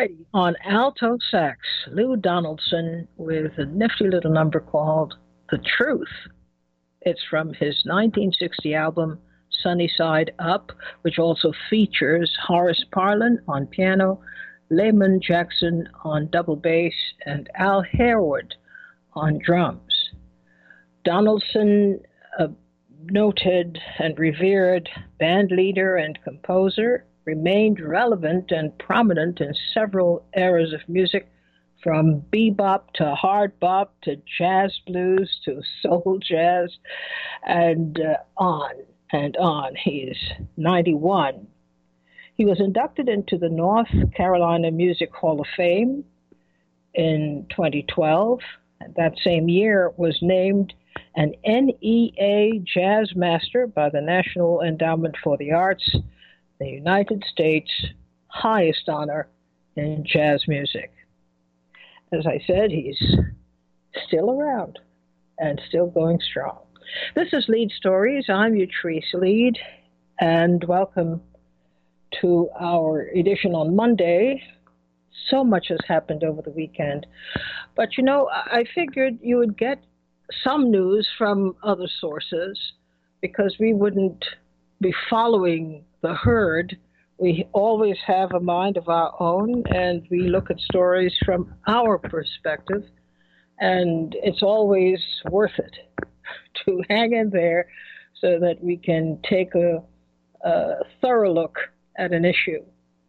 On alto sax, Lou Donaldson with a nifty little number called The Truth. It's from his 1960 album Sunny Side Up, which also features Horace Parlan on piano, Layman Jackson on double bass, and Al Harewood on drums. Donaldson, a noted and revered band leader and composer, remained relevant and prominent in several eras of music, from bebop to hard bop to jazz blues to soul jazz, and on and on. He's 91. He was inducted into the North Carolina Music Hall of Fame in 2012. And that same year was named an NEA Jazz Master by the National Endowment for the Arts, the United States' highest honor in jazz music. As I said, he's still around and still going strong. This is Lead Stories. I'm Utrice Lead, and welcome to our edition on Monday. So much has happened over the weekend. But, I figured you would get some news from other sources because we wouldn't be following the herd. We always have a mind of our own, and we look at stories from our perspective, and it's always worth it to hang in there so that we can take a thorough look at an issue.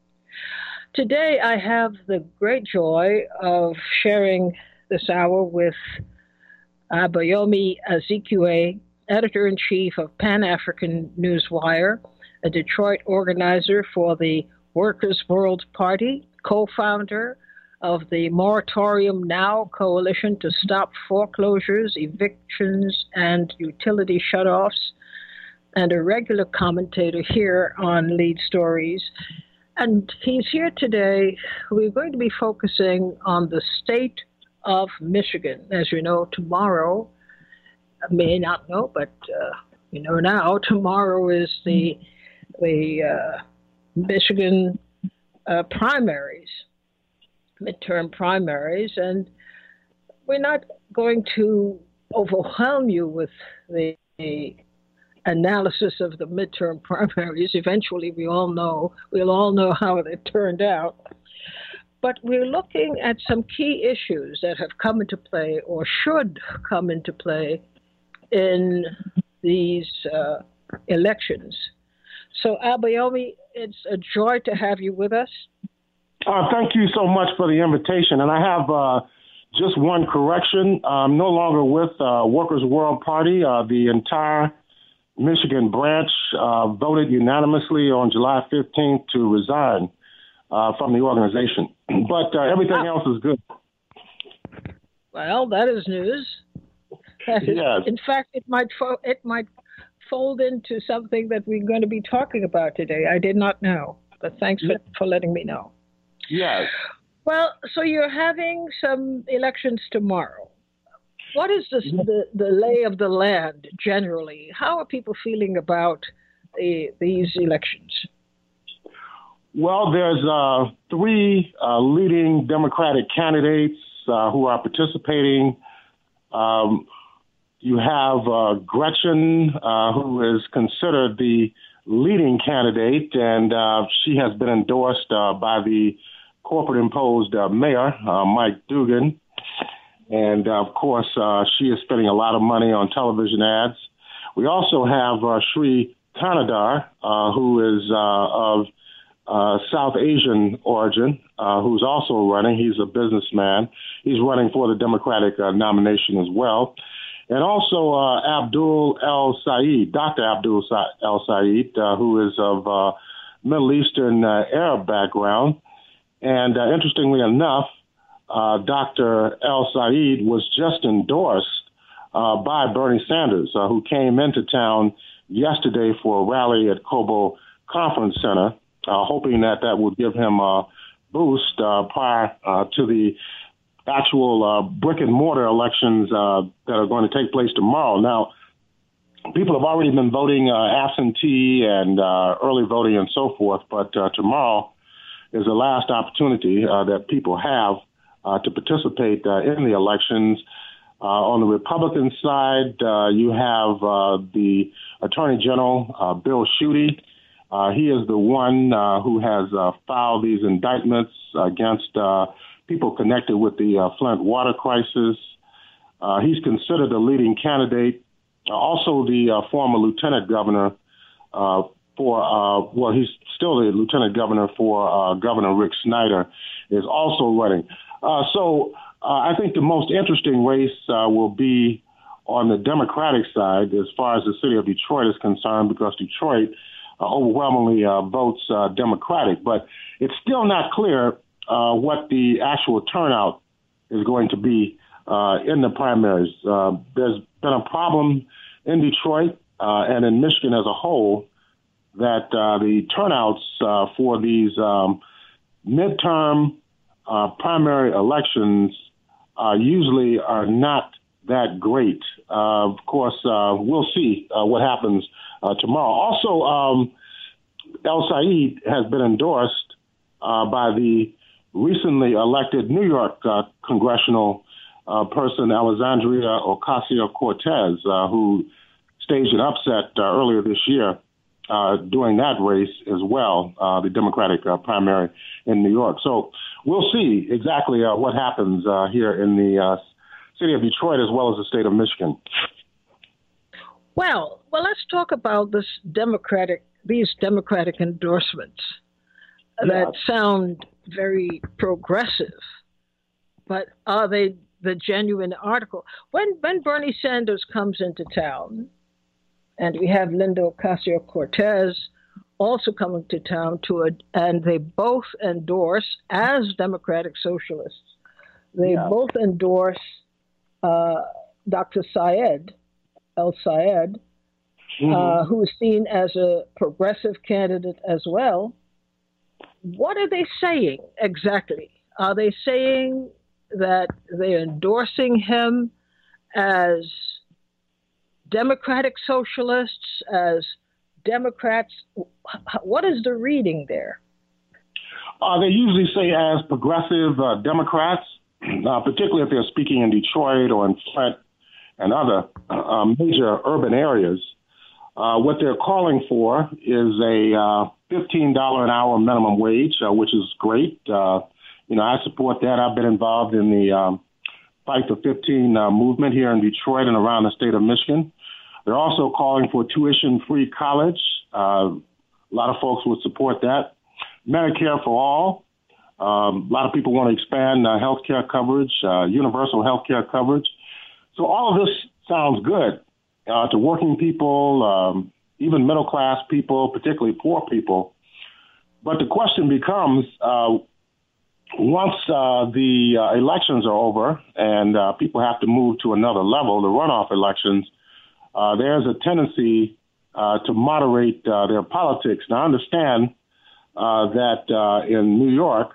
Today, I have the great joy of sharing this hour with Abayomi Azikiwe, editor-in-chief of Pan-African Newswire, a Detroit organizer for the Workers' World Party, co-founder of the Moratorium Now coalition to stop foreclosures, evictions, and utility shutoffs, and a regular commentator here on Lead Stories. And he's here today. We're going to be focusing on the state of Michigan. As you know, tomorrow, I may not know, but you know now, tomorrow is the Michigan primaries, midterm primaries, and we're not going to overwhelm you with the analysis of the midterm primaries. Eventually, we'll all know how they turned out. But we're looking at some key issues that have come into play or should come into play in these elections. So, Abayomi, it's a joy to have you with us. Thank you so much for the invitation. And I have just one correction. I'm no longer with Workers' World Party. The entire Michigan branch voted unanimously on July 15th to resign from the organization. But everything else is good. Well, that is news. Yes. In fact, it might fold into something that we're going to be talking about today. I did not know, but thanks for letting me know. Yes. Well, so you're having some elections tomorrow. What is the lay of the land generally? How are people feeling about these elections? Well, there's three leading Democratic candidates who are participating. You have Gretchen, who is considered the leading candidate, and she has been endorsed by the corporate-imposed mayor, Mike Dugan. And, of course, she is spending a lot of money on television ads. We also have Sri Kanadar, who is of South Asian origin, who's also running. He's a businessman. He's running for the Democratic nomination as well. And also Abdul El Sayed, Dr. Abdul El Sayed, who is of Middle Eastern Arab background. And interestingly enough, Dr. El Sayed was just endorsed by Bernie Sanders, who came into town yesterday for a rally at Cobo Conference Center, hoping that would give him a boost prior to the actual brick and mortar elections that are going to take place tomorrow. Now, people have already been voting absentee and early voting and so forth, but tomorrow is the last opportunity that people have to participate in the elections. On the Republican side, you have the Attorney General, Bill Schuette. He is the one who has filed these indictments against people connected with the Flint water crisis. He's considered a leading candidate. Also, the former lieutenant governor he's still the lieutenant governor for Governor Rick Snyder is also running. So I think the most interesting race will be on the Democratic side as far as the city of Detroit is concerned, because Detroit overwhelmingly votes Democratic. But it's still not clear what the actual turnout is going to be in the primaries. There's been a problem in Detroit and in Michigan as a whole that the turnouts for these midterm primary elections usually are not that great. Of course, we'll see what happens tomorrow. Also, El Said has been endorsed by the recently elected New York congressional person, Alexandria Ocasio-Cortez, who staged an upset earlier this year during that race as well, the Democratic primary in New York. So we'll see exactly what happens here in the city of Detroit as well as the state of Michigan. Well, let's talk about these Democratic endorsements that sound very progressive, but are they the genuine article? When Bernie Sanders comes into town, and we have Linda Ocasio-Cortez also coming to town and they both endorse, as Democratic Socialists, they both endorse Dr. El Sayed, who is seen as a progressive candidate as well. What are they saying exactly? Are they saying that they're endorsing him as Democratic Socialists, as Democrats? What is the reading there? They usually say as progressive Democrats, particularly if they're speaking in Detroit or in Flint and other major urban areas. What they're calling for is a $15 an hour minimum wage, which is great. I support that. I've been involved in the Fight for 15 movement here in Detroit and around the state of Michigan. They're also calling for tuition-free college. A lot of folks would support that. Medicare for all. A lot of people want to expand health care coverage, universal health care coverage. So all of this sounds good to working people, even middle-class people, particularly poor people. But the question becomes, once the elections are over and people have to move to another level, the runoff elections, there's a tendency to moderate their politics. Now, I understand that in New York,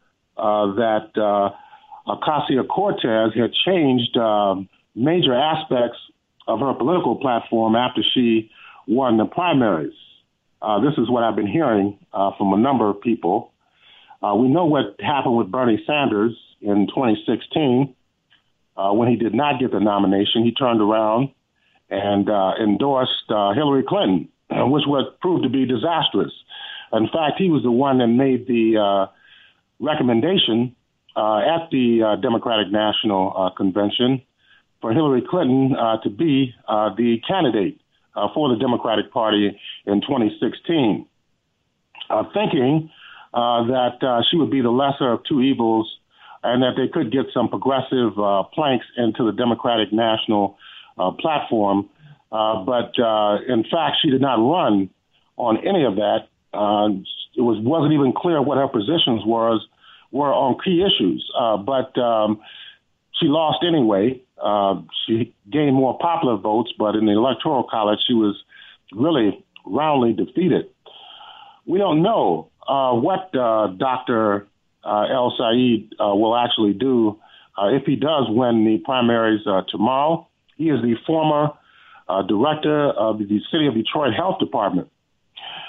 that Ocasio-Cortez had changed major aspects of her political platform after she won the primaries. This is what I've been hearing from a number of people. We know what happened with Bernie Sanders in 2016 when he did not get the nomination. He turned around and endorsed Hillary Clinton, which would prove to be disastrous. In fact, he was the one that made the recommendation at the Democratic National Convention for Hillary Clinton to be the candidate for the Democratic Party in 2016, thinking that she would be the lesser of two evils and that they could get some progressive planks into the Democratic National platform. But in fact, she did not run on any of that. It wasn't even clear what her positions were on key issues. But she lost anyway. She gained more popular votes, but in the Electoral College, she was really roundly defeated. We don't know what Dr. El Sayed will actually do if he does win the primaries tomorrow. He is the former director of the City of Detroit Health Department.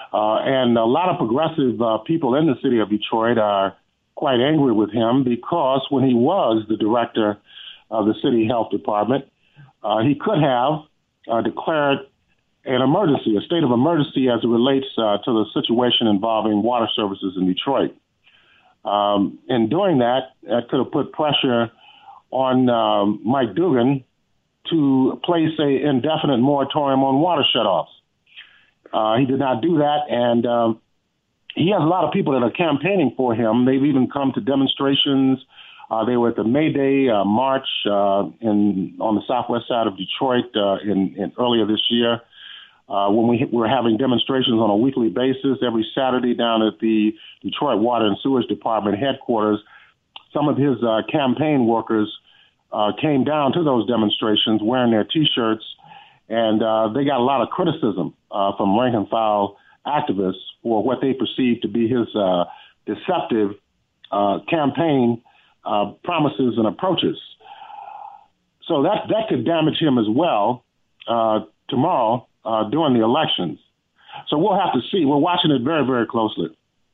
And a lot of progressive people in the city of Detroit are quite angry with him because when he was the director of the city health department, he could have declared an emergency, a state of emergency as it relates to the situation involving water services in Detroit. In doing that, it could have put pressure on Mike Dugan to place an indefinite moratorium on water shutoffs. He did not do that, and he has a lot of people that are campaigning for him. They've even come to demonstrations. They were at the May Day march on the southwest side of Detroit in earlier this year. When we were having demonstrations on a weekly basis every Saturday down at the Detroit Water and Sewage Department headquarters, some of his campaign workers came down to those demonstrations wearing their T-shirts, and they got a lot of criticism from rank and file activists for what they perceived to be his deceptive campaign promises and approaches. So that could damage him as well tomorrow during the elections. So we'll have to see. We're watching it very, very closely.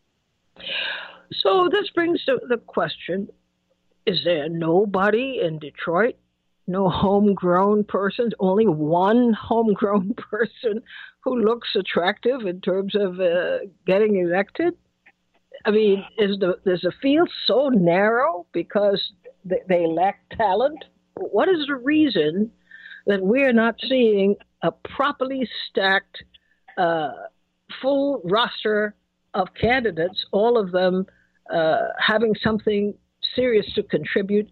So this brings to the question, is there nobody in Detroit, no homegrown persons, only one homegrown person who looks attractive in terms of getting elected? I mean, is the field so narrow because they lack talent? What is the reason that we're not seeing a properly stacked, full roster of candidates, all of them having something serious to contribute,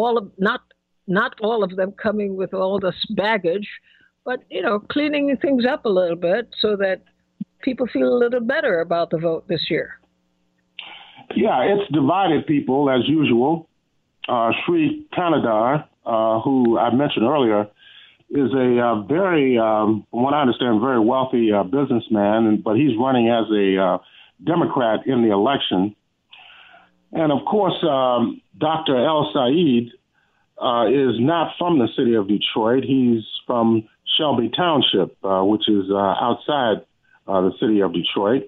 not all of them coming with all this baggage, but, cleaning things up a little bit so that people feel a little better about the vote this year? Yeah, it's divided people as usual. Sri Kanadar, who I mentioned earlier, is a very, from what I understand, very wealthy businessman, but he's running as a Democrat in the election. And of course, Dr. El Said is not from the city of Detroit. He's from Shelby Township, which is outside the city of Detroit.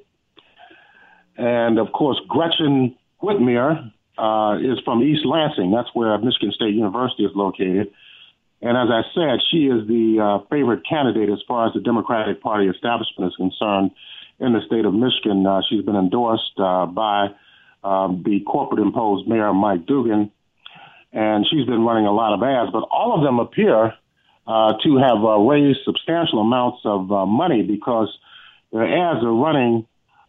And of course, Gretchen Whitmer is from East Lansing. That's where Michigan State University is located. And as I said, she is the favorite candidate as far as the Democratic Party establishment is concerned in the state of Michigan. She's been endorsed by the corporate-imposed Mayor Mike Dugan, and she's been running a lot of ads. But all of them appear to have raised substantial amounts of money because their ads are running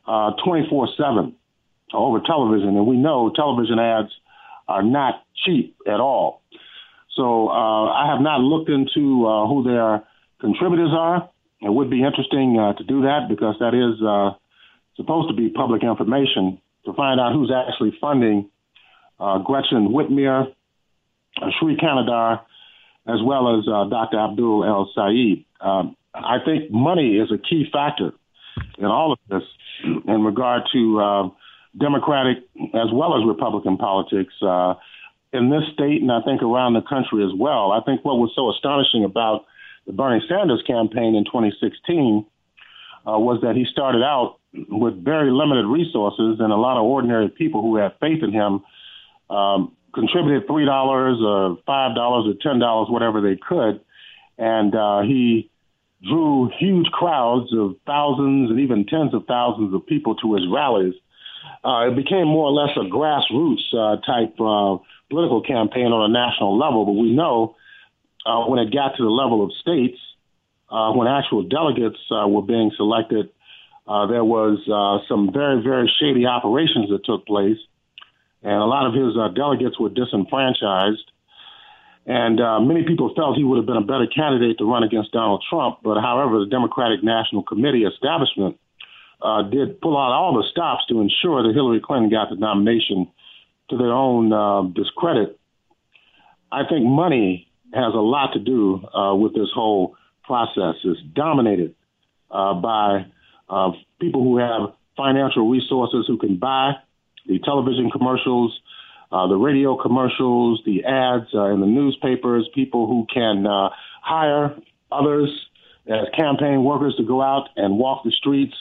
24/7 over television, and we know television ads are not cheap at all. So I have not looked into who their contributors are. It would be interesting to do that because that is supposed to be public information to find out who's actually funding Gretchen Whitmer, Sri Kanadar, as well as Dr. Abdul El Said. I think money is a key factor in all of this in regard to Democratic as well as Republican politics in this state, and I think around the country as well. I think what was so astonishing about the Bernie Sanders campaign in 2016 was that he started out with very limited resources, and a lot of ordinary people who had faith in him contributed $3 or $5 or $10, whatever they could, and he drew huge crowds of thousands and even tens of thousands of people to his rallies. It became more or less a grassroots type political campaign on a national level, but we know when it got to the level of states, when actual delegates were being selected, there was some very, very shady operations that took place, and a lot of his delegates were disenfranchised. And many people felt he would have been a better candidate to run against Donald Trump. But however, the Democratic National Committee establishment did pull out all the stops to ensure that Hillary Clinton got the nomination to their own discredit. I think money has a lot to do with this whole process. It's dominated by people who have financial resources who can buy the television commercials, the radio commercials, the ads in the newspapers, people who can hire others as campaign workers to go out and walk the streets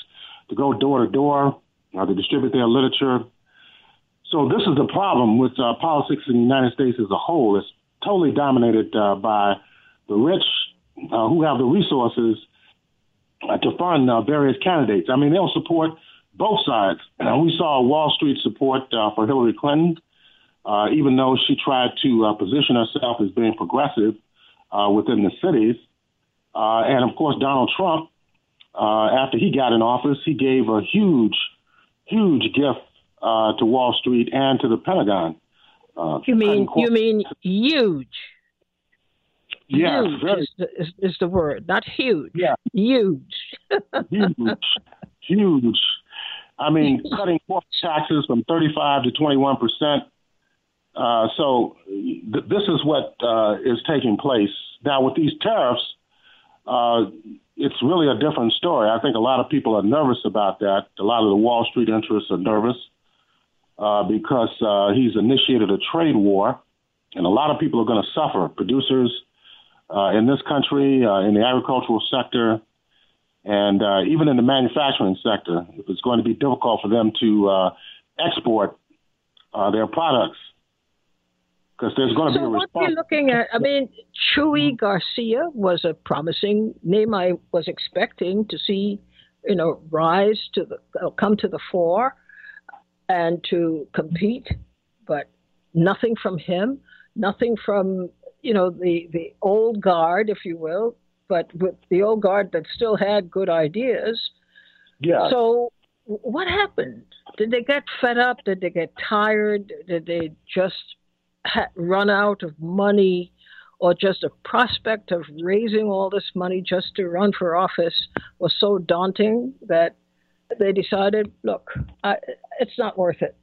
to go door to door, to distribute their literature. So this is the problem with politics in the United States as a whole. It's totally dominated by the rich who have the resources to fund various candidates. I mean, they'll support both sides. We saw Wall Street support for Hillary Clinton, even though she tried to position herself as being progressive within the cities. And, of course, Donald Trump, after he got in office, he gave a huge gift to Wall Street and to the Pentagon. You mean huge? Yeah, huge is the word, not huge. Yeah, huge. huge. I mean, cutting corporate taxes from 35 to 21%. So this is what is taking place now with these tariffs. It's really a different story. I think a lot of people are nervous about that. A lot of the Wall Street interests are nervous because he's initiated a trade war, and a lot of people are going to suffer. Producers in this country, in the agricultural sector, and even in the manufacturing sector, it's going to be difficult for them to export their products because there's going to be a response. So what you're looking at, I mean, Chuy Garcia was a promising name I was expecting to see, rise to come to the fore and to compete, but nothing from him, nothing from, the old guard, if you will, but with the old guard that still had good ideas. Yeah. So what happened? Did they get fed up? Did they get tired? Did they just run out of money, or just a prospect of raising all this money just to run for office was so daunting that they decided, look, it's not worth it?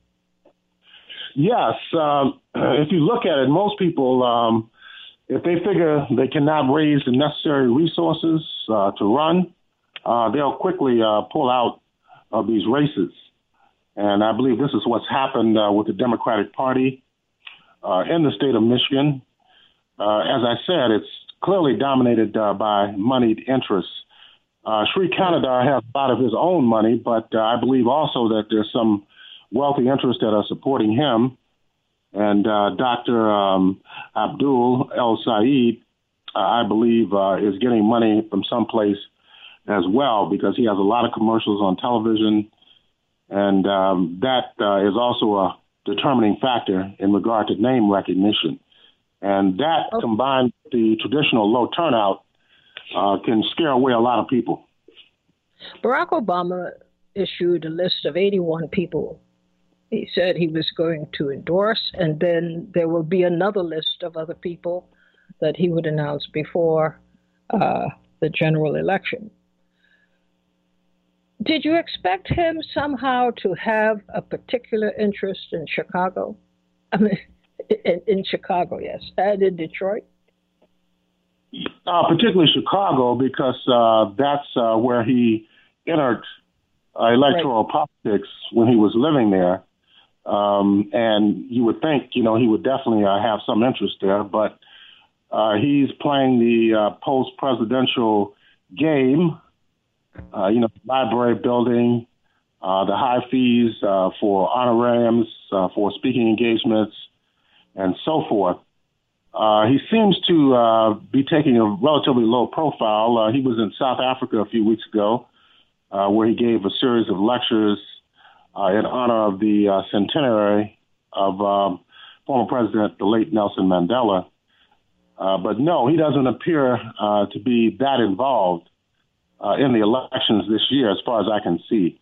Yes. If you look at it, most people, if they figure they cannot raise the necessary resources to run, they'll quickly pull out of these races. And I believe this is what's happened with the Democratic Party in the state of Michigan. As I said, it's clearly dominated by moneyed interests. Sri Kanadar has a lot of his own money, but I believe also that there's some wealthy interests that are supporting him. And Dr. Abdul El Sayed, I believe, is getting money from someplace as well because he has a lot of commercials on television. And that is also a determining factor in regard to name recognition. And that, combined with the traditional low turnout, can scare away a lot of people. Barack Obama issued a list of 81 people he said he was going to endorse, and then there will be another list of other people that he would announce before the general election. Did you expect him somehow to have a particular interest in Chicago? I mean, in Chicago, yes, and in Detroit? Particularly Chicago, because that's where he entered electoral politics when he was living there. And you would think, he would definitely have some interest there, but he's playing the post-presidential game, library building, the high fees for honorariums, for speaking engagements, and so forth. He seems to be taking a relatively low profile. He was in South Africa a few weeks ago, where he gave a series of lectures in honor of the centenary of former President, the late Nelson Mandela. But no, he doesn't appear to be that involved in the elections this year, as far as I can see.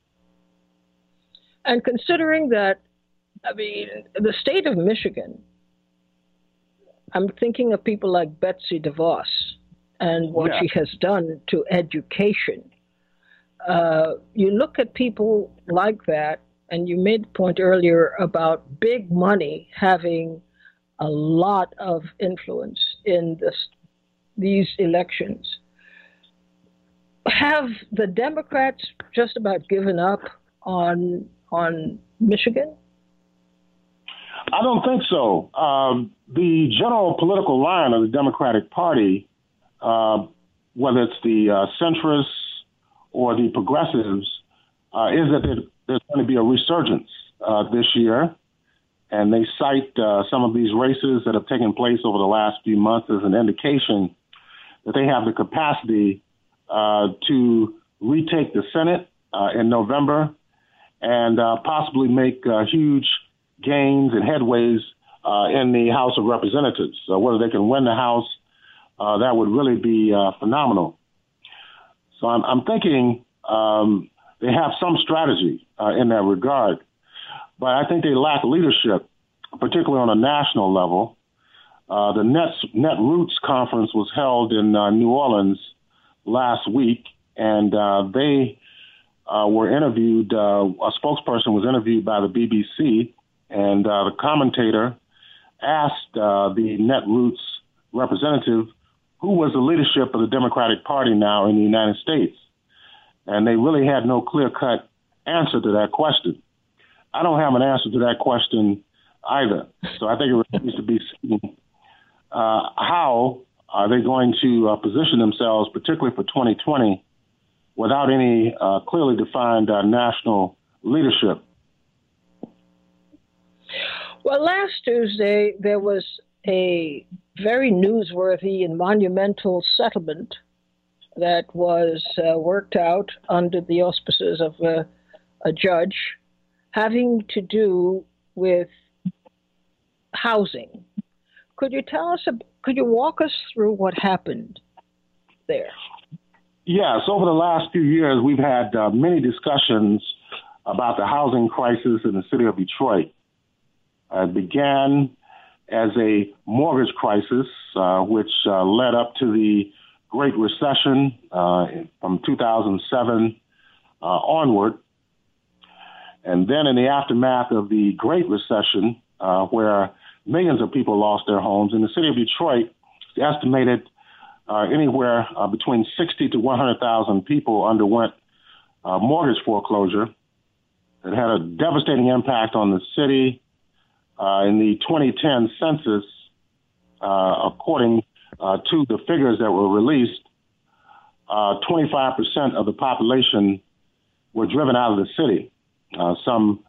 And considering that, the state of Michigan, I'm thinking of people like Betsy DeVos and what she has done to education. You look at people like that, and you made the point earlier about big money having a lot of influence in these elections. Have the Democrats just about given up on Michigan? I don't think so. The general political line of the Democratic Party, whether it's the centrists or the progressives, is that there's going to be a resurgence this year. And they cite some of these races that have taken place over the last few months as an indication that they have the capacity to retake the Senate in November and possibly make huge gains and headways in the House of Representatives. So whether they can win the House, that would really be phenomenal. So I'm thinking they have some strategy in that regard, but I think they lack leadership, particularly on a national level. The Netroots Conference was held in New Orleans last week, and they were interviewed. A spokesperson was interviewed by the BBC, and the commentator asked the Netroots representative who was the leadership of the Democratic Party now in the United States. And they really had no clear-cut answer to that question. I don't have an answer to that question either. So I think it remains to be seen how are they going to position themselves, particularly for 2020, without any clearly defined national leadership. Well, last Tuesday, there was a very newsworthy and monumental settlement that was worked out under the auspices of a judge having to do with housing. Could you walk us through what happened there? Yes, over the last few years, we've had many discussions about the housing crisis in the city of Detroit. It began as a mortgage crisis, which led up to the Great Recession from 2007 onward. And then in the aftermath of the Great Recession, where millions of people lost their homes, in the city of Detroit, it's estimated anywhere between 60 to 100,000 people underwent mortgage foreclosure. It had a devastating impact on the city. In the 2010 census, according to the figures that were released, 25% of the population were driven out of the city. Some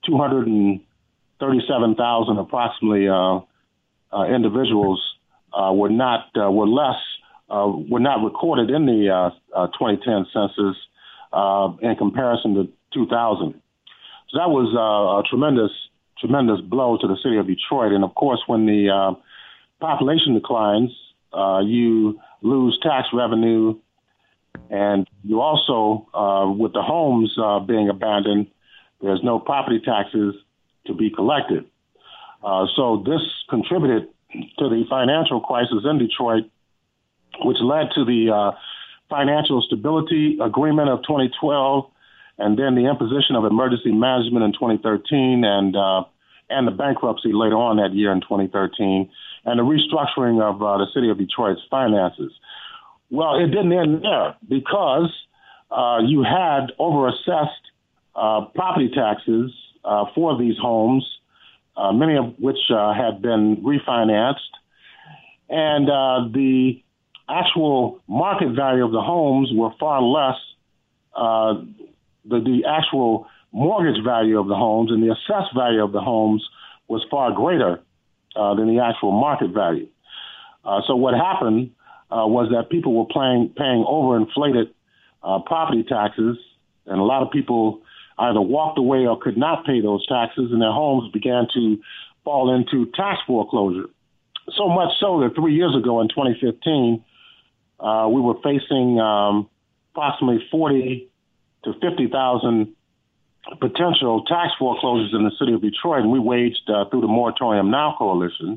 237,000 approximately individuals were not recorded in the 2010 census in comparison to 2000. So that was a tremendous blow to the city of Detroit. And of course, when the population declines, you lose tax revenue, and you also, with the homes being abandoned, there's no property taxes to be collected. So this contributed to the financial crisis in Detroit, which led to the Financial Stability Agreement of 2012, and then the imposition of emergency management in 2013, and the bankruptcy later on that year in 2013, and the restructuring of the city of Detroit's finances. Well, it didn't end there, because you had overassessed property taxes for these homes, many of which had been refinanced, and the actual market value of the homes were far less. The actual mortgage value of the homes and the assessed value of the homes was far greater than the actual market value. So what happened was that people were paying overinflated property taxes, and a lot of people either walked away or could not pay those taxes, and their homes began to fall into tax foreclosure. So much so that 3 years ago in 2015, we were facing approximately 40 to 50,000 potential tax foreclosures in the city of Detroit, and we waged, through the Moratorium Now Coalition,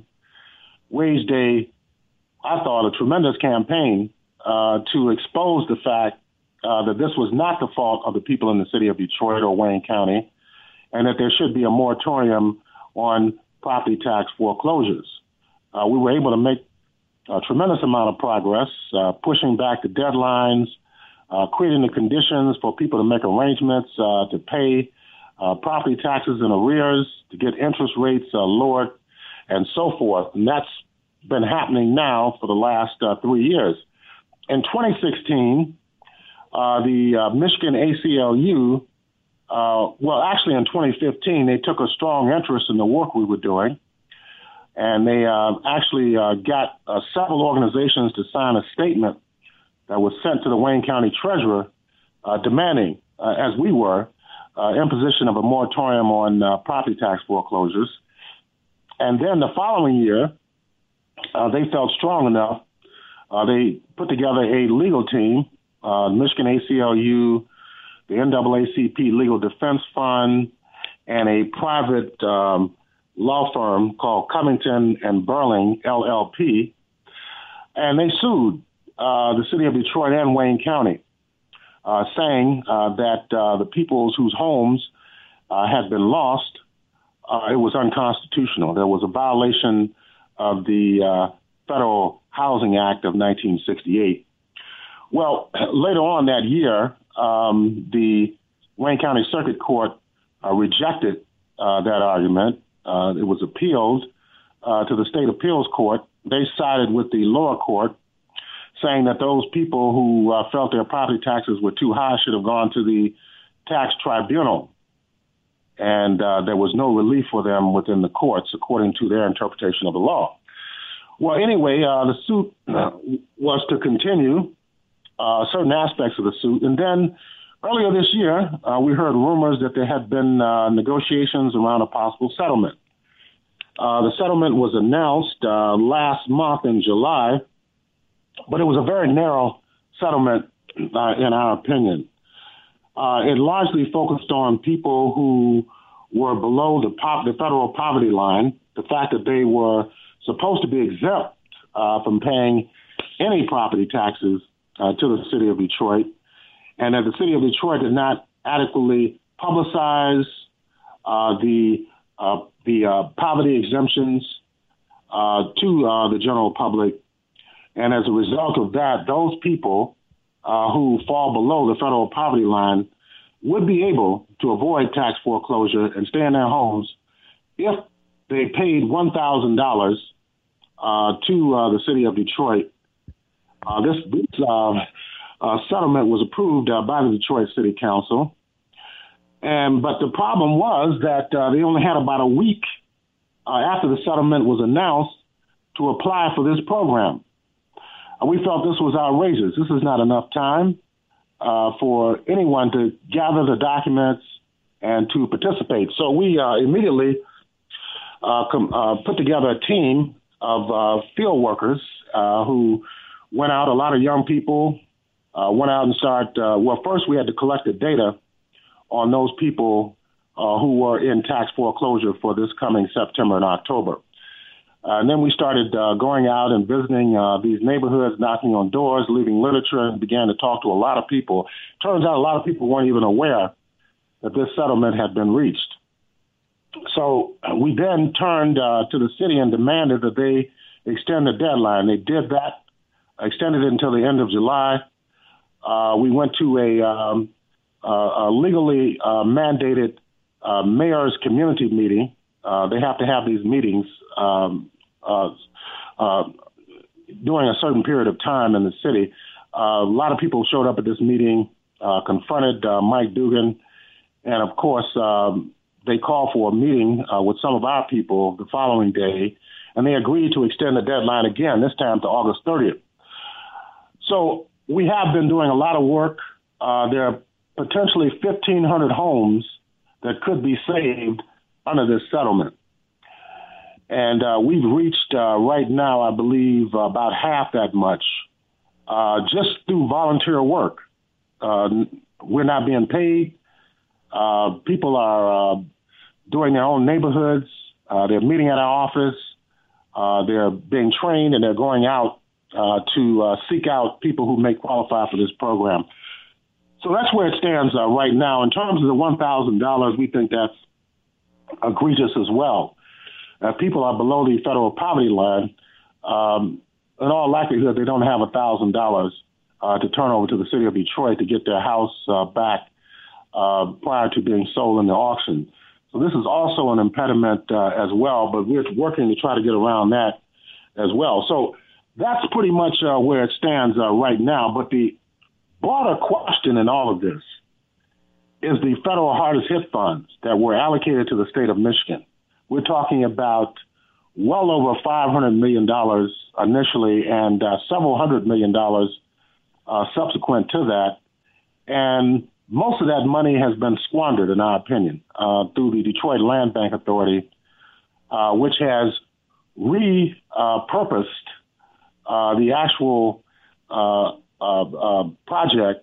I thought, a tremendous campaign to expose the fact that this was not the fault of the people in the city of Detroit or Wayne County, and that there should be a moratorium on property tax foreclosures. We were able to make a tremendous amount of progress, pushing back the deadlines, creating the conditions for people to make arrangements to pay property taxes in arrears, to get interest rates lowered, and so forth. And that's been happening now for the last 3 years. In 2016, the Michigan ACLU well, actually in 2015, they took a strong interest in the work we were doing. And they actually got several organizations to sign a statement that was sent to the Wayne County Treasurer demanding, as we were, imposition of a moratorium on property tax foreclosures. And then the following year, they felt strong enough. They put together a legal team, Michigan ACLU, the NAACP Legal Defense Fund, and a private law firm called Covington and Burling, LLP. And they sued the city of Detroit and Wayne County, saying that the peoples whose homes had been lost, it was unconstitutional. There was a violation of the Federal Housing Act of 1968. Well, later on that year, the Wayne County Circuit Court rejected that argument. It was appealed to the State Appeals Court. They sided with the lower court, saying that those people who felt their property taxes were too high should have gone to the tax tribunal. And there was no relief for them within the courts, according to their interpretation of the law. Well, anyway, the suit was to continue, certain aspects of the suit. And then earlier this year, we heard rumors that there had been negotiations around a possible settlement. The settlement was announced last month in July, but it was a very narrow settlement, in our opinion. It largely focused on people who were below the federal poverty line, the fact that they were supposed to be exempt from paying any property taxes to the city of Detroit, and that the city of Detroit did not adequately publicize the poverty exemptions to the general public. And as a result of that, those people who fall below the federal poverty line would be able to avoid tax foreclosure and stay in their homes if they paid $1,000 to the city of Detroit. This settlement was approved by the Detroit City Council. But the problem was that they only had about a week after the settlement was announced to apply for this program. We felt this was outrageous. This is not enough time for anyone to gather the documents and to participate. So we immediately put together a team of field workers who went out. A lot of young people went out and started. Well, first we had to collect the data on those people who were in tax foreclosure for this coming September and October. And then we started going out and visiting these neighborhoods, knocking on doors, leaving literature, and began to talk to a lot of people. Turns out a lot of people weren't even aware that this settlement had been reached. So we then turned to the city and demanded that they extend the deadline. They did that, extended it until the end of July. We went to a legally mandated mayor's community meeting. They have to have these meetings during a certain period of time in the city. A lot of people showed up at this meeting, confronted Mike Dugan, and of course, they called for a meeting with some of our people the following day, and they agreed to extend the deadline again, this time to August 30th. So we have been doing a lot of work. There are potentially 1,500 homes that could be saved under this settlement. And we've reached right now, I believe, about half that much just through volunteer work. We're not being paid. People are doing their own neighborhoods. They're meeting at our office. They're being trained, and they're going out to seek out people who may qualify for this program. So that's where it stands right now. In terms of the $1,000, we think that's egregious as well. People are below the federal poverty line. In all likelihood, they don't have $1,000 to turn over to the city of Detroit to get their house back prior to being sold in the auction. So this is also an impediment as well, but we're working to try to get around that as well. So that's pretty much where it stands right now. But the broader question in all of this is the federal hardest hit funds that were allocated to the state of Michigan. We're talking about well over $500 million initially and several $100 million subsequent to that. And most of that money has been squandered, in our opinion, through the Detroit Land Bank Authority, which has repurposed the actual project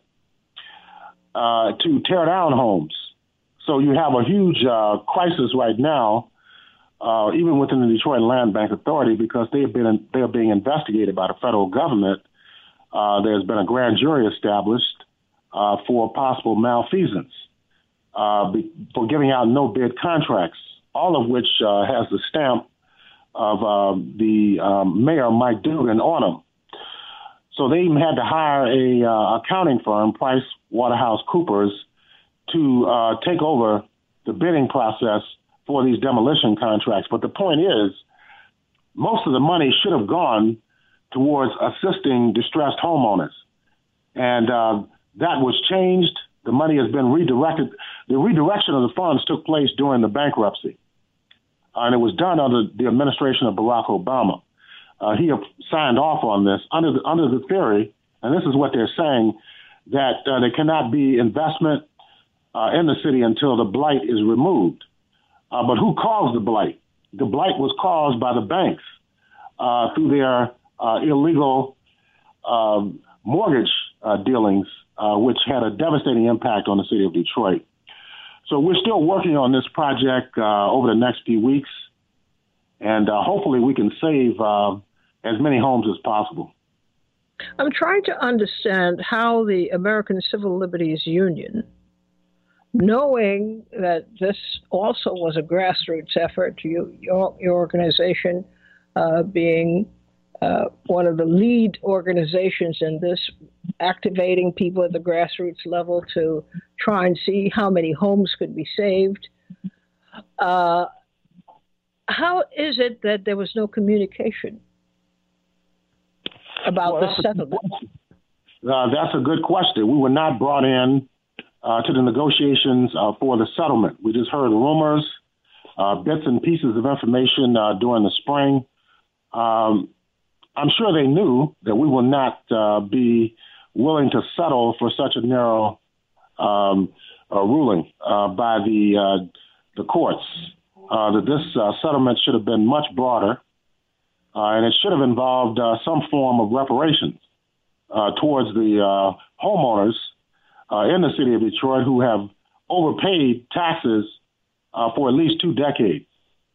to tear down homes. So you have a huge crisis right now, even within the Detroit Land Bank Authority, because they are being investigated by the federal government. There's been a grand jury established for possible malfeasance, for giving out no-bid contracts, all of which has the stamp of the Mayor Mike Dugan on them. So they even had to hire a accounting firm, PricewaterhouseCoopers, to take over the bidding process for these demolition contracts. But the point is, most of the money should have gone towards assisting distressed homeowners. And that was changed. The money has been redirected. The redirection of the funds took place during the bankruptcy. And it was done under the administration of Barack Obama. He signed off on this under the theory, and this is what they're saying, that there cannot be investment in the city until the blight is removed. But who caused the blight? The blight was caused by the banks through their illegal mortgage dealings, which had a devastating impact on the city of Detroit. So we're still working on this project over the next few weeks, and hopefully we can save as many homes as possible. I'm trying to understand how the American Civil Liberties Union, knowing that this also was a grassroots effort, your organization being one of the lead organizations in this, activating people at the grassroots level to try and see how many homes could be saved. How is it that there was no communication about the settlement? That's a good question. We were not brought in to the negotiations for the settlement. We just heard rumors, bits and pieces of information during the spring. I'm sure they knew that we will not be willing to settle for such a narrow ruling by the courts. That this settlement should have been much broader, and it should have involved some form of reparations towards the homeowners in the city of Detroit who have overpaid taxes for at least 2 decades.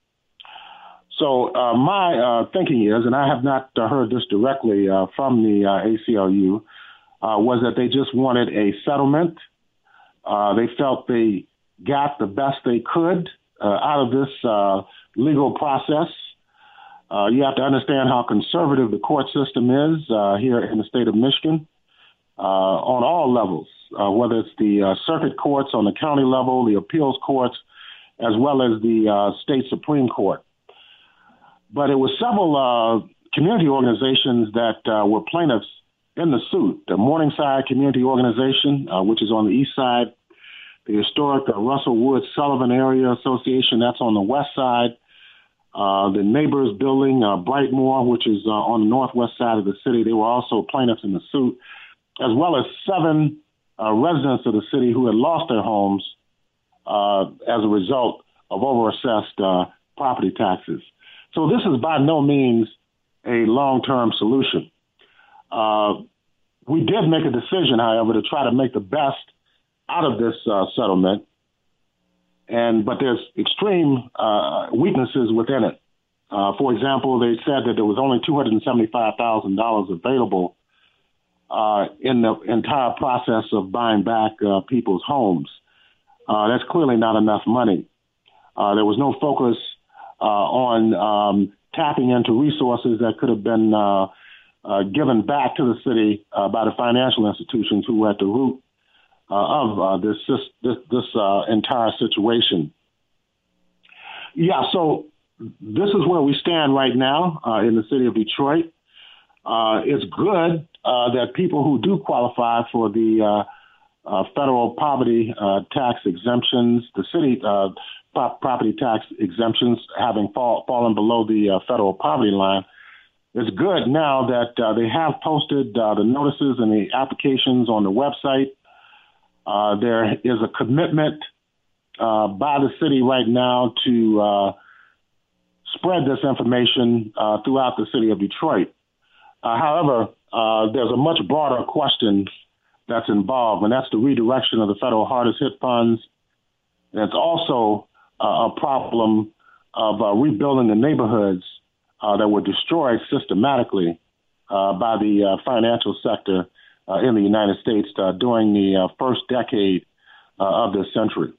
So my thinking is, and I have not heard this directly from the ACLU, was that they just wanted a settlement. They felt they got the best they could out of this legal process. You have to understand how conservative the court system is here in the state of Michigan on all levels, whether it's the circuit courts on the county level, the appeals courts, as well as the state Supreme Court. But it was several community organizations that were plaintiffs in the suit. The Morningside Community Organization, which is on the east side, the historic Russell Woods Sullivan Area Association, that's on the west side, the Neighbors Building, Brightmoor, which is on the northwest side of the city. They were also plaintiffs in the suit, as well as 7 residents of the city who had lost their homes as a result of overassessed property taxes. So this is by no means a long-term solution. We did make a decision, however, to try to make the best out of this settlement, but there's extreme weaknesses within it. For example, they said that there was only $275,000 available in the entire process of buying back people's homes. That's clearly not enough money. There was no focus on tapping into resources that could have been given back to the city by the financial institutions who were at the root of this entire situation. Yeah, so this is where we stand right now in the city of Detroit. It's good that people who do qualify for the federal poverty tax exemptions, the city property tax exemptions having fallen below the federal poverty line. It's good now that they have posted the notices and the applications on the website. There is a commitment by the city right now to spread this information throughout the city of Detroit. However, there's a much broader question that's involved, and that's the redirection of the federal hardest hit funds. And it's also a problem of rebuilding the neighborhoods that were destroyed systematically by the financial sector in the United States during the first decade of this century.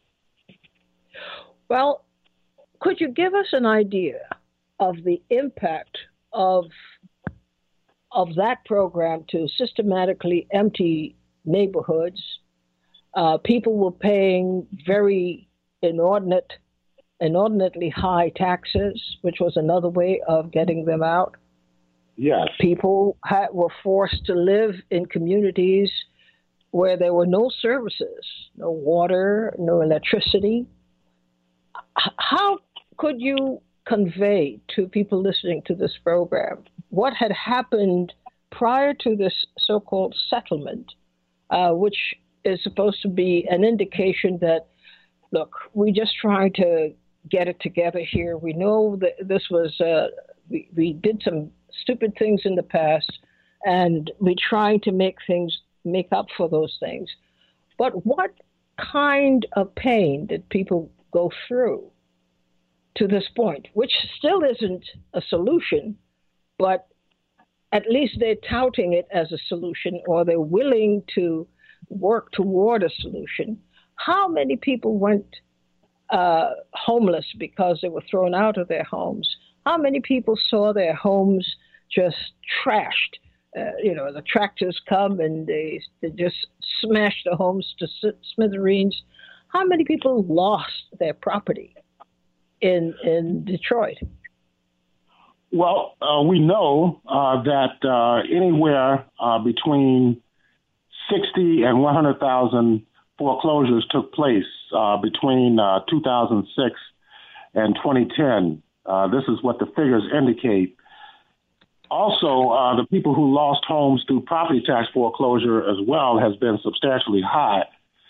Well, could you give us an idea of the impact of that program to systematically empty neighborhoods? People were paying very inordinately high taxes, which was another way of getting them out. Yes. People were forced to live in communities where there were no services, no water, no electricity. How could you convey to people listening to this program what had happened prior to this so-called settlement, which is supposed to be an indication that, look, we're just trying to get it together here. We know that this was, we did some stupid things in the past, and we're trying to make up for those things. But what kind of pain did people go through to this point, which still isn't a solution, but at least they're touting it as a solution, or they're willing to work toward a solution? How many people went homeless because they were thrown out of their homes? How many people saw their homes just trashed? The tractors come and they just smash the homes to smithereens. How many people lost their property in Detroit? Well, we know that anywhere between 60 and 100,000 foreclosures took place between 2006 and 2010. This is what the figures indicate. Also, the people who lost homes through property tax foreclosure as well has been substantially high.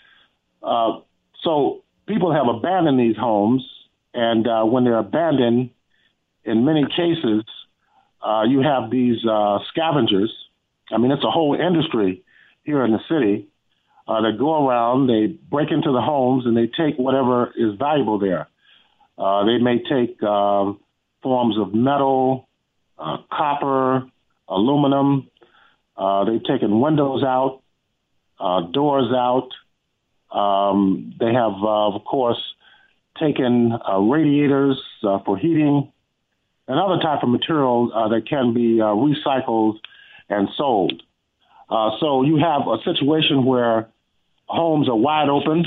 So people have abandoned these homes, and when they're abandoned, in many cases, you have these scavengers. I mean, it's a whole industry here in the city that go around, they break into the homes, and they take whatever is valuable there. They may take forms of metal, copper, aluminum. They've taken windows out, doors out. They have, of course, taken radiators for heating and other type of material that can be recycled and sold. So you have a situation where homes are wide open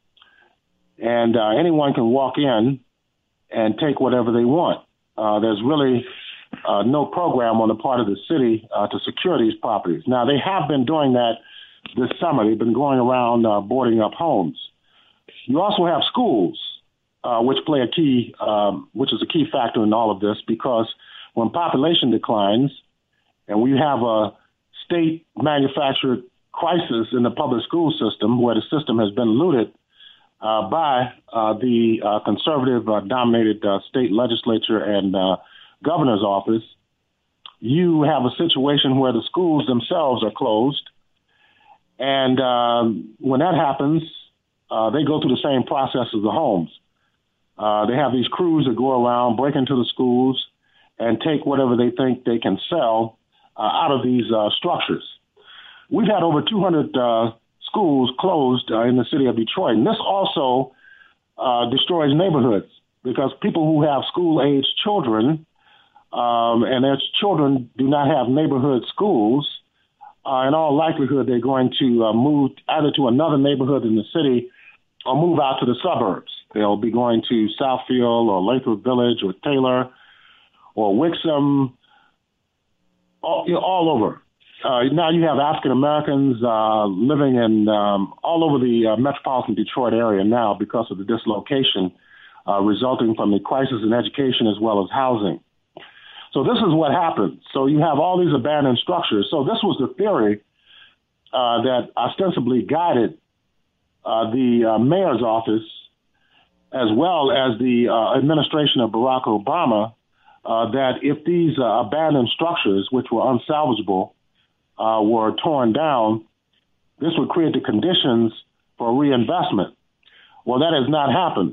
and anyone can walk in and take whatever they want. There's really no program on the part of the city to secure these properties. Now, they have been doing that this summer. They've been going around boarding up homes. You also have schools, which play which is a key factor in all of this, because when population declines and we have a state manufactured crisis in the public school system, where the system has been looted by the conservative dominated state legislature and governor's office, you have a situation where the schools themselves are closed. And when that happens, they go through the same process as the homes. They have these crews that go around, break into the schools, and take whatever they think they can sell out of these structures. We've had over 200 schools closed in the city of Detroit. And this also destroys neighborhoods, because people who have school-aged children and their children do not have neighborhood schools, in all likelihood, they're going to move either to another neighborhood in the city or move out to the suburbs. They'll be going to Southfield or Lathrop Village or Taylor or Wixom, all over. now you have African Americans living in all over the metropolitan Detroit area now because of the dislocation resulting from the crisis in education as well as housing. So this is what happened. So you have all these abandoned structures. So this was the theory that ostensibly guided the mayor's office as well as the administration of Barack Obama, that if these abandoned structures, which were unsalvageable, were torn down, this would create the conditions for reinvestment. Well, that has not happened.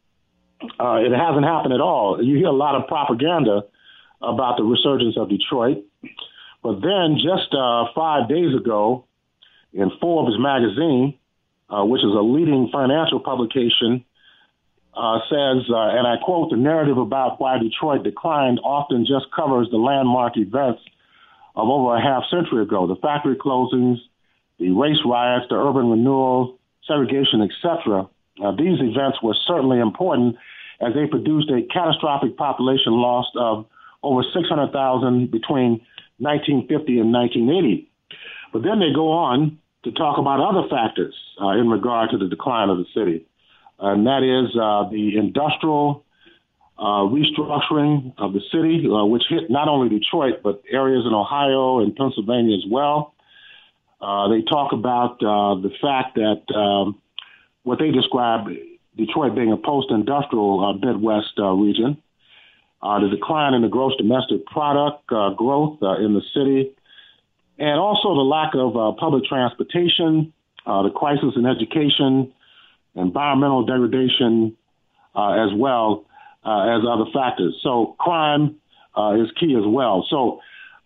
It hasn't happened at all. You hear a lot of propaganda about the resurgence of Detroit. But then just 5 days ago in Forbes magazine, which is a leading financial publication, says, and I quote, "The narrative about why Detroit declined often just covers the landmark events of over a half century ago, the factory closings, the race riots, the urban renewal, segregation, etc. These events were certainly important as they produced a catastrophic population loss of over 600,000 between 1950 and 1980. But then they go on to talk about other factors in regard to the decline of the city. And that is the industrial restructuring of the city, which hit not only Detroit, but areas in Ohio and Pennsylvania as well. They talk about the fact that what they describe Detroit being a post-industrial Midwest region, the decline in the gross domestic product growth in the city, and also the lack of public transportation, the crisis in education, environmental degradation, as well as other factors. So crime is key as well. So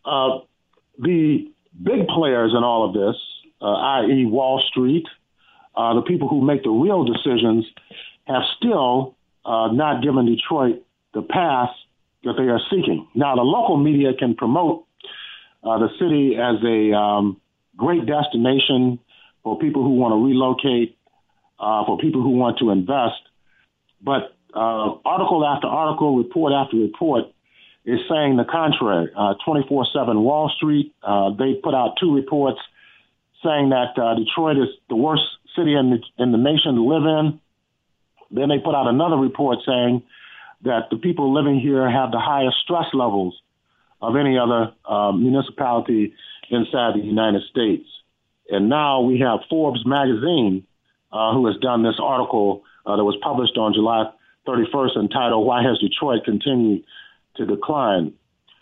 the big players in all of this, i.e. Wall Street, the people who make the real decisions, have still not given Detroit the path that they are seeking. Now, the local media can promote the city as a great destination for people who want to relocate, for people who want to invest. But article after article, report after report is saying the contrary. 24/7 Wall Street, they put out two reports saying that Detroit is the worst city in the nation to live in. Then they put out another report saying that the people living here have the highest stress levels of any other municipality inside the United States. And now we have Forbes magazine, who has done this article that was published on July 31st entitled, "Why Has Detroit Continued to Decline?"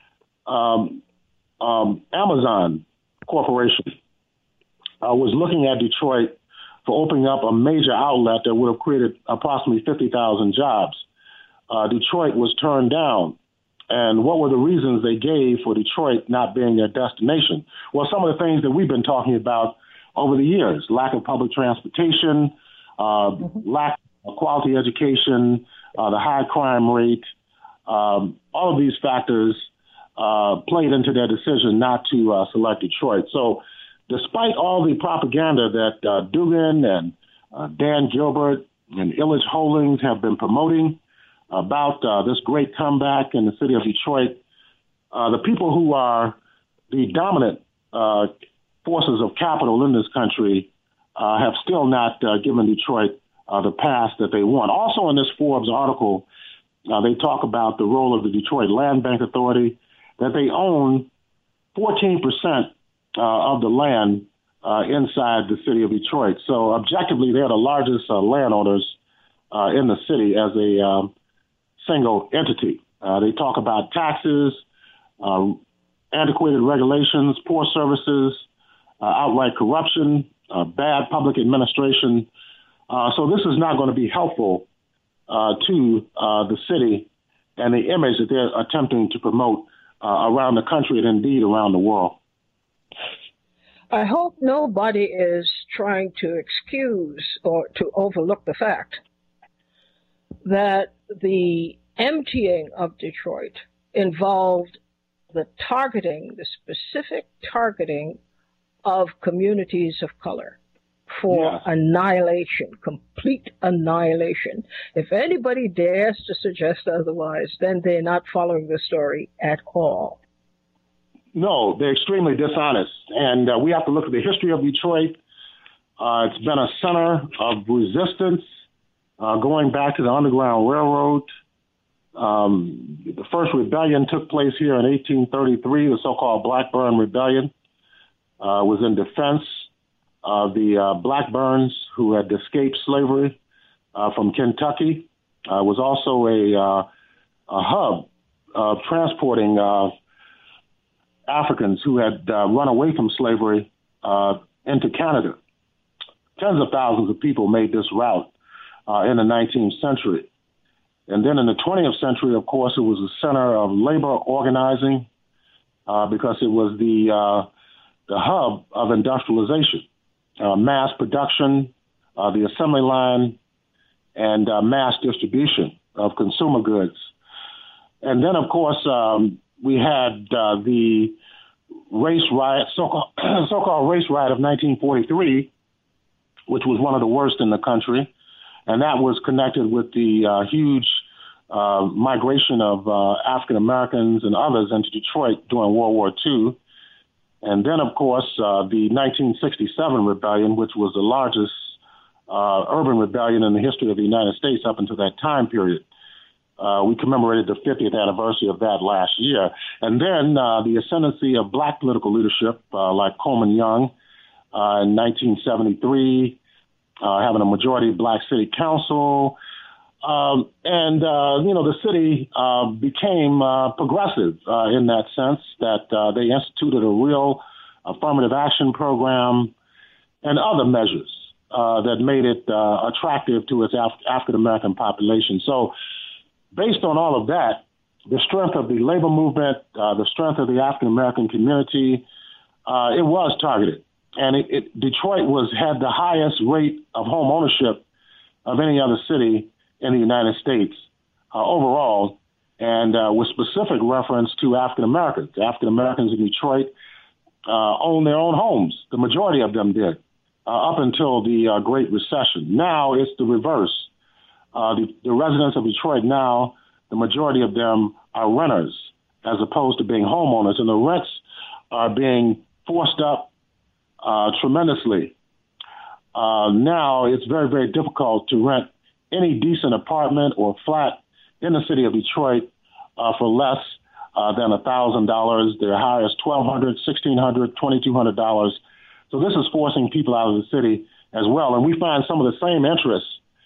Amazon Corporation was looking at Detroit for opening up a major outlet that would have created approximately 50,000 jobs. Detroit was turned down. And what were the reasons they gave for Detroit not being their destination? Well, some of the things that we've been talking about over the years: lack of public transportation, lack of quality education, the high crime rate. All of these factors played into their decision not to select Detroit. So despite all the propaganda that Dugan and Dan Gilbert and Illich Holdings have been promoting about this great comeback in the city of Detroit, the people who are the dominant forces of capital in this country have still not given Detroit the path that they want. Also in this Forbes article, they talk about the role of the Detroit Land Bank Authority, that they own 14% of the land inside the city of Detroit. So objectively, they're the largest landowners in the city as a single entity. They talk about taxes, antiquated regulations, poor services, outright corruption, bad public administration. So this is not going to be helpful to the city and the image that they're attempting to promote around the country and indeed around the world. I hope nobody is trying to excuse or to overlook the fact that the emptying of Detroit involved the specific targeting of communities of color for annihilation, complete annihilation. If anybody dares to suggest otherwise, then they're not following the story at all. No, they're extremely dishonest. And we have to look at the history of Detroit. It's been a center of resistance going back to the Underground Railroad. The first rebellion took place here in 1833, the so-called Blackburn Rebellion. Was in defense of the Blackburns who had escaped slavery from Kentucky. Was also a hub of transporting Africans who had run away from slavery into Canada. Tens of thousands of people made this route in the 19th century. And then in the 20th century, of course, it was a center of labor organizing because it was the hub of industrialization, mass production, the assembly line, and mass distribution of consumer goods. And then, of course, we had the race riot, so-called race riot of 1943, which was one of the worst in the country. And that was connected with the huge migration of African Americans and others into Detroit during World War II. And then, of course, the 1967 rebellion, which was the largest urban rebellion in the history of the United States up until that time period. We commemorated the 50th anniversary of that last year. And then the ascendancy of black political leadership, like Coleman Young in 1973, having a majority black city council. The city became progressive in that sense, that they instituted a real affirmative action program and other measures that made it attractive to its African-American population. So based on all of that, the strength of the labor movement, the strength of the African-American community, it was targeted. And Detroit had the highest rate of home ownership of any other city in the United States overall, and with specific reference to African Americans. African Americans in Detroit own their own homes. The majority of them did up until the Great Recession. Now it's the reverse. The residents of Detroit now, the majority of them are renters as opposed to being homeowners, and the rents are being forced up tremendously. Now it's very, very difficult to rent any decent apartment or flat in the city of Detroit for less than $1,000. Their highest $1,200, $1,600, $2,200. So this is forcing people out of the city as well. And we find some of the same interests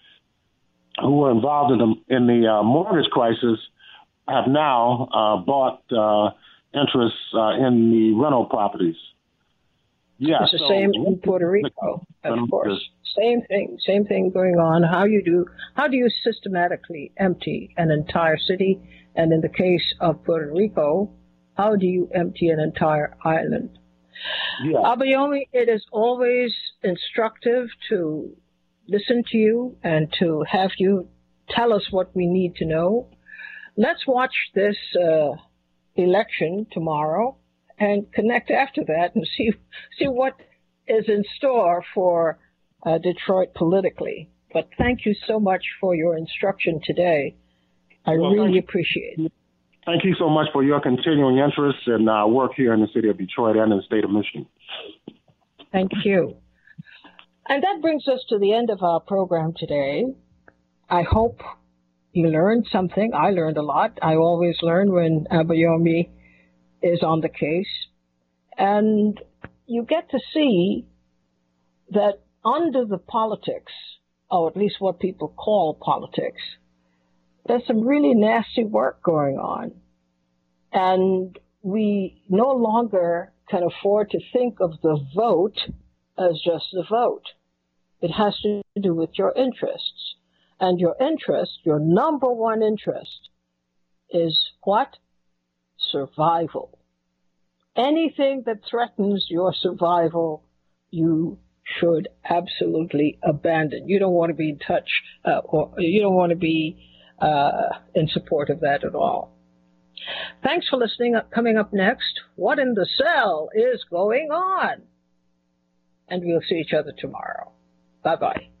who were involved in the mortgage crisis have now bought interests in the rental properties. Yeah, it's the same in Puerto Rico, of course. Same thing going on. How do you systematically empty an entire city? And in the case of Puerto Rico, how do you empty an entire island? Yeah. Abayomi, it is always instructive to listen to you and to have you tell us what we need to know. Let's watch this election tomorrow and connect after that and see what is in store for Detroit politically. But thank you so much for your instruction today. I really appreciate it. Thank you so much for your continuing interest in work here in the city of Detroit and in the state of Michigan. Thank you. And that brings us to the end of our program today. I hope you learned something. I learned a lot. I always learn when Abayomi is on the case. And you get to see that under the politics, or at least what people call politics, there's some really nasty work going on. And we no longer can afford to think of the vote as just the vote. It has to do with your interests. And your interest, your number one interest, is what? Survival. Anything that threatens your survival, you should absolutely abandon. You don't want to be in touch, or you don't want to be in support of that at all. Thanks for listening. Coming up next, What in the Cell is Going On? And we'll see each other tomorrow. Bye-bye.